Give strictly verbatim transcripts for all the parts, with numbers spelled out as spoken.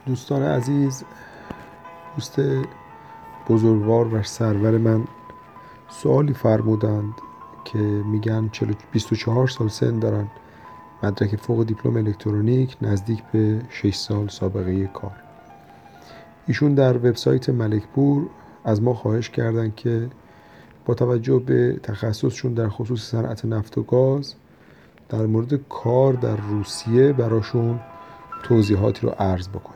دوستان عزیز، دوست بزرگوار و سرور من سوالی فرمودند که میگن بیست و چهار سال سن دارن، مدرک فوق دیپلم الکترونیک، نزدیک به شش سال سابقه کار. ایشون در وبسایت ملکپور از ما خواهش کردند که با توجه به تخصصشون در خصوص صنعت نفت و گاز در مورد کار در روسیه براشون توضیحاتی رو عرض بکنیم.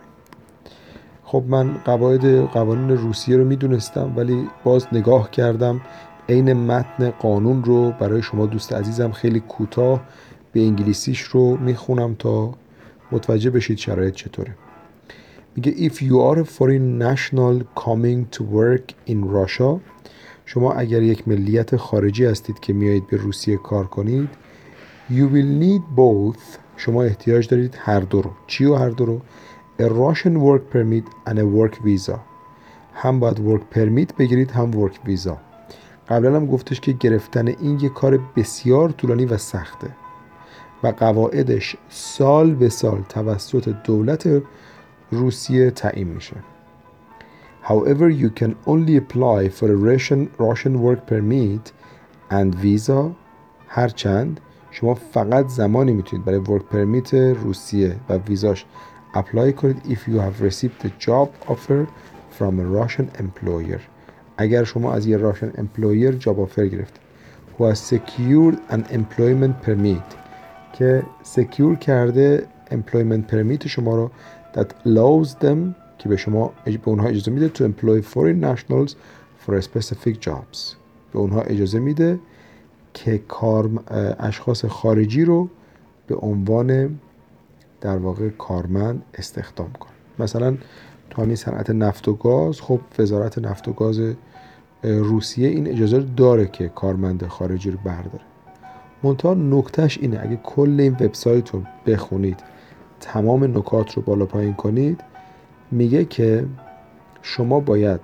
خب من قواعد قوانین روسیه رو میدونستم، ولی باز نگاه کردم عین متن قانون رو برای شما دوست عزیزم خیلی کوتاه به انگلیسیش رو میخونم تا متوجه بشید شرایط چطوره. میگه if you are a foreign national coming to work in Russia، شما اگر یک ملیت خارجی هستید که میایید به روسیه کار کنید، you will need both، شما احتیاج دارید هر دو رو. چی و هر دو رو؟ a Russian work permit and a work visa. هم باید work permit بگیرید هم work visa. قبلا هم گفتش که گرفتن این یک کار بسیار طولانی و سخته و قواعدش سال به سال توسط دولت روسیه تعیین میشه. However, you can only apply for a Russian, Russian work permit and visa. هرچند شما فقط زمانی میتونید برای work permit روسیه و ویزاش اپلای کنید if you have received a job offer from a Russian employer. اگر شما از یه Russian employer job offer گرفتید who has secured an employment permit، که secure کرده employment permit شما رو that allows them، که به شما به اونها اجازه میده to employ foreign nationals for a specific jobs، به اونها اجازه میده که کار اشخاص خارجی رو به عنوان در واقع کارمند استخدام کنه. مثلا تو همین صنعت نفت و گاز، خب وزارت نفت و گاز روسیه این اجازه داره که کارمند خارجی رو برداره. منتها نکتهش اینه، اگه کل این وبسایت رو بخونید، تمام نکات رو بالا پایین کنید، میگه که شما باید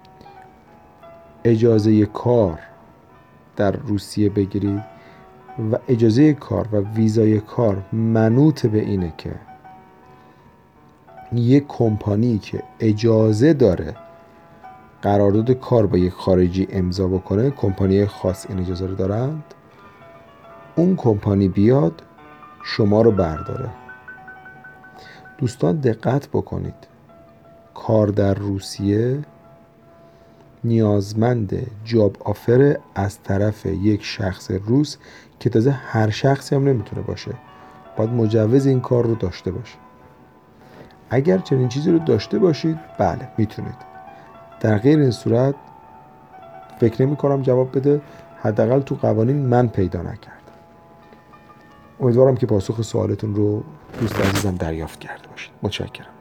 اجازه کار در روسیه بگیرید و اجازه کار و ویزای کار منوط به اینه که یک کمپانی که اجازه داره قرارداد کار با یک خارجی امضا بکنه، کمپانی خاص این اجازه رو دارند، اون کمپانی بیاد شما رو برداره. دوستان دقت بکنید، کار در روسیه نیازمند جاب آفر از طرف یک شخص روس که تازه هر شخصی هم نمیتونه باشه، باید مجوز این کار رو داشته باشه. اگر چنین چیزی رو داشته باشید بله میتونید، در غیر این صورت فکر نمی کنم جواب بده، حداقل تو قوانین من پیدا نکردم. امیدوارم که پاسخ سوالتون رو دوست عزیزم دریافت کرده باشید. متشکرم.